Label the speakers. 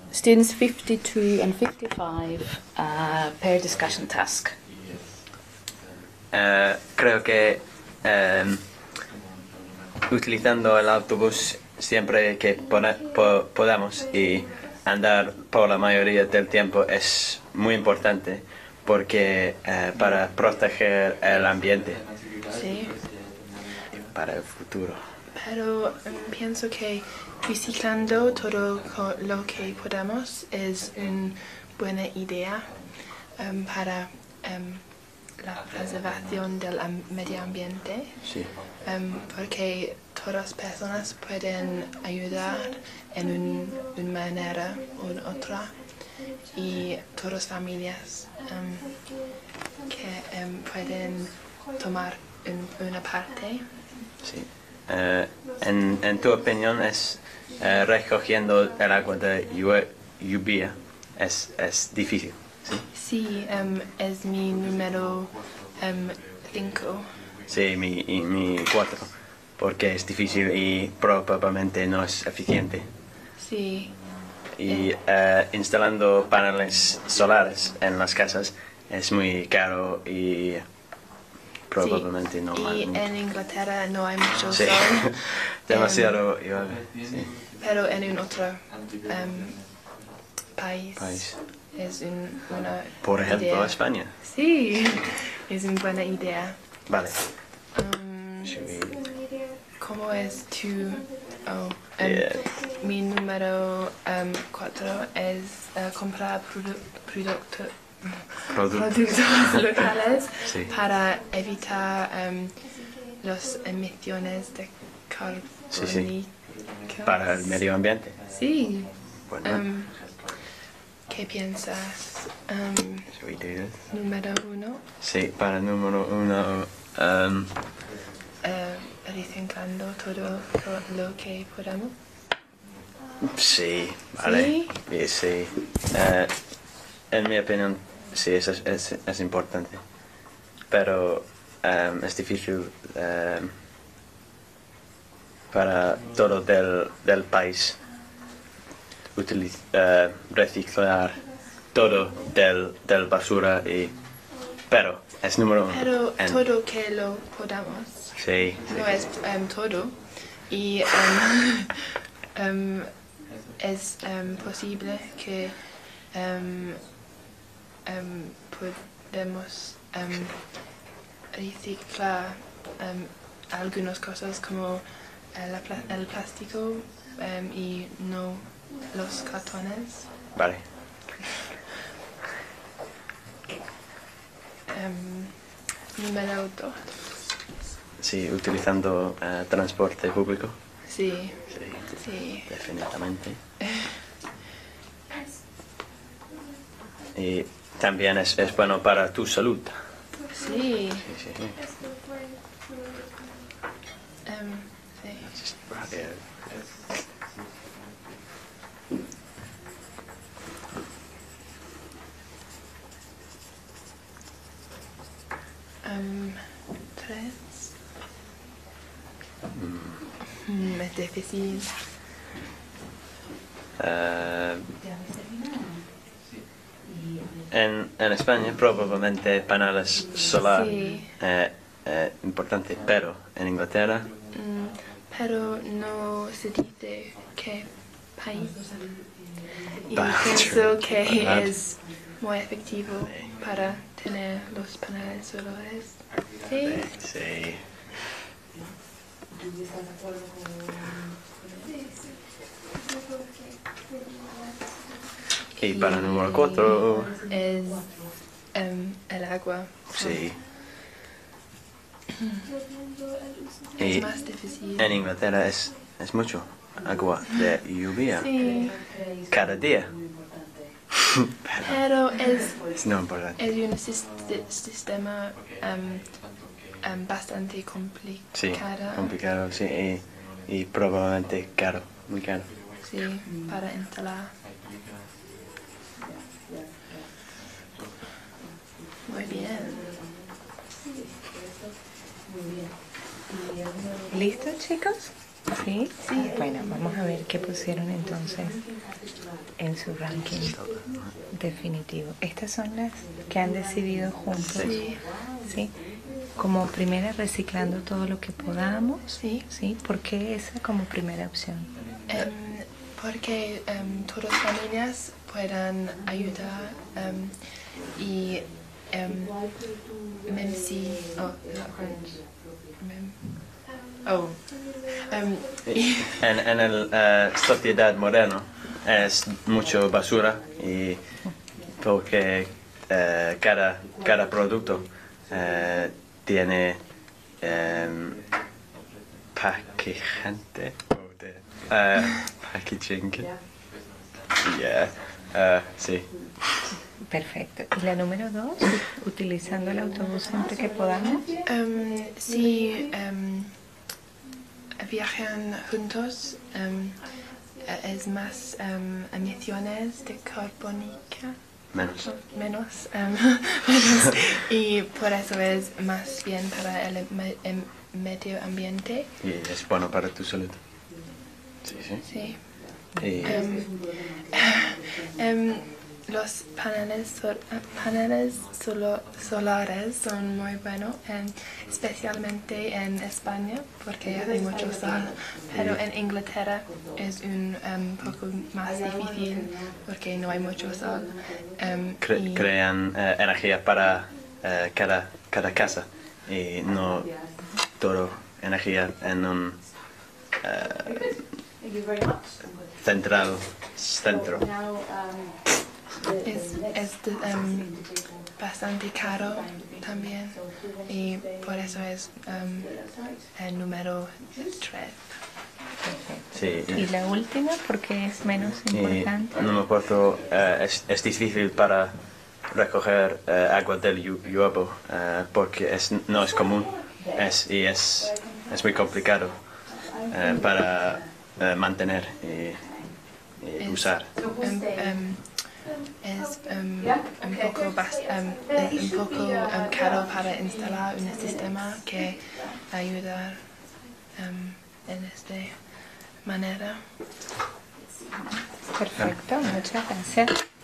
Speaker 1: students 52 and 55 pair discussion task.
Speaker 2: Creo que utilizando el autobús siempre que podamos y andar por la mayoría del tiempo es muy importante porque para proteger el ambiente.
Speaker 1: Sí.
Speaker 2: Para el futuro.
Speaker 1: Pero pienso que reciclando todo lo que podamos es una buena idea para la preservación del medio ambiente.
Speaker 2: Sí.
Speaker 1: Porque todas las personas pueden ayudar en una manera u otra y todas las familias que pueden tomar una parte.
Speaker 2: Sí. En tu opinión, es recogiendo el agua de lluvia es difícil, ¿sí?
Speaker 1: Sí, es mi número 5.
Speaker 2: Sí, mi 4, porque es difícil y probablemente no es eficiente.
Speaker 1: Sí.
Speaker 2: Y instalando paneles solares en las casas es muy caro y probablemente no más.
Speaker 1: Y en Inglaterra no hay mucho
Speaker 2: Sí.
Speaker 1: sol.
Speaker 2: Demasiado llueve. Sí.
Speaker 1: Pero en un otro país es una
Speaker 2: Por ejemplo,
Speaker 1: idea.
Speaker 2: España.
Speaker 1: Sí, es una buena idea.
Speaker 2: Vale.
Speaker 1: ¿Cómo es tu...?
Speaker 2: Yeah.
Speaker 1: Mi número 4 es comprar productos locales
Speaker 2: Sí.
Speaker 1: para evitar las emisiones de carbono.
Speaker 2: Sí. Para el medio ambiente.
Speaker 1: Sí.
Speaker 2: Bueno.
Speaker 1: ¿Qué piensas?
Speaker 2: Shall we do this?
Speaker 1: Número 1.
Speaker 2: Sí, para el número 1.
Speaker 1: Reciclando todo lo que podamos.
Speaker 2: Sí, vale.
Speaker 1: ¿Sí?
Speaker 2: Sí. En mi opinión, sí, es importante. Pero es difícil para todo del país reciclar todo del basura pero es número 1.
Speaker 1: Pero todo que lo podamos.
Speaker 2: Sí.
Speaker 1: No es todo. Y es posible que podemos reciclar algunas cosas como el plástico y no los cartones.
Speaker 2: Vale.
Speaker 1: Número 2.
Speaker 2: Sí, utilizando transporte público.
Speaker 1: Sí.
Speaker 2: Sí. Definitivamente. Y también es bueno para tu salud.
Speaker 1: Sí.
Speaker 2: Sí.
Speaker 1: Sí. Tres. Es difícil.
Speaker 2: En España probablemente paneles solares
Speaker 1: Sí.
Speaker 2: importante, pero en Inglaterra
Speaker 1: Pero no se dice qué país. Y
Speaker 2: Bad.
Speaker 1: pienso que
Speaker 2: Bad.
Speaker 1: es muy efectivo para tener los paneles solares. Sí.
Speaker 2: Sí. Y para el número 4
Speaker 1: es el agua.
Speaker 2: sí.
Speaker 1: Es
Speaker 2: Y
Speaker 1: más difícil.
Speaker 2: en Inglaterra es mucho agua de lluvia
Speaker 1: Sí.
Speaker 2: cada día.
Speaker 1: Pero es
Speaker 2: No importante.
Speaker 1: un sistema bastante complicado.
Speaker 2: Sí, complicado, sí, y probablemente caro, muy caro.
Speaker 1: Sí, para instalar. Muy bien.
Speaker 3: ¿Listos, chicos? ¿Sí?
Speaker 1: Sí.
Speaker 3: Bueno, vamos a ver qué pusieron entonces en su ranking definitivo. Estas son las que han decidido juntos.
Speaker 1: Sí.
Speaker 3: ¿Sí? Como primera, reciclando todo lo que podamos.
Speaker 1: Sí.
Speaker 3: ¿Sí? ¿Por qué esa como primera opción?
Speaker 1: Porque todas las familias puedan ayudar y même si
Speaker 2: En el sociedad moderna es mucho basura y porque cada producto tiene packaging. Packaging. Yeah. Sí.
Speaker 3: Perfecto. ¿Y la número 2? Utilizando el autobús siempre que podamos.
Speaker 1: si viajan juntos, es más emisiones de carbónica.
Speaker 2: Menos.
Speaker 1: Menos, y por eso es más bien para el medio ambiente.
Speaker 2: Y es bueno para tu salud. Sí, sí.
Speaker 1: Sí.
Speaker 2: Y
Speaker 1: Los paneles solares son muy buenos, especialmente en España porque hay mucho sol, pero en Inglaterra es un poco más difícil porque no hay mucho sol.
Speaker 2: crean energía para cada casa y no todo energía en un centro.
Speaker 1: Es bastante caro también y por eso es el número 3.
Speaker 2: Sí,
Speaker 3: Y la última, porque es menos importante.
Speaker 2: no me acuerdo, es difícil para recoger agua del lluvia porque no es común y es muy complicado para mantener y usar.
Speaker 1: Es un poco caro para instalar un sistema que ayuda en esta manera.
Speaker 3: Perfecto, muchas gracias.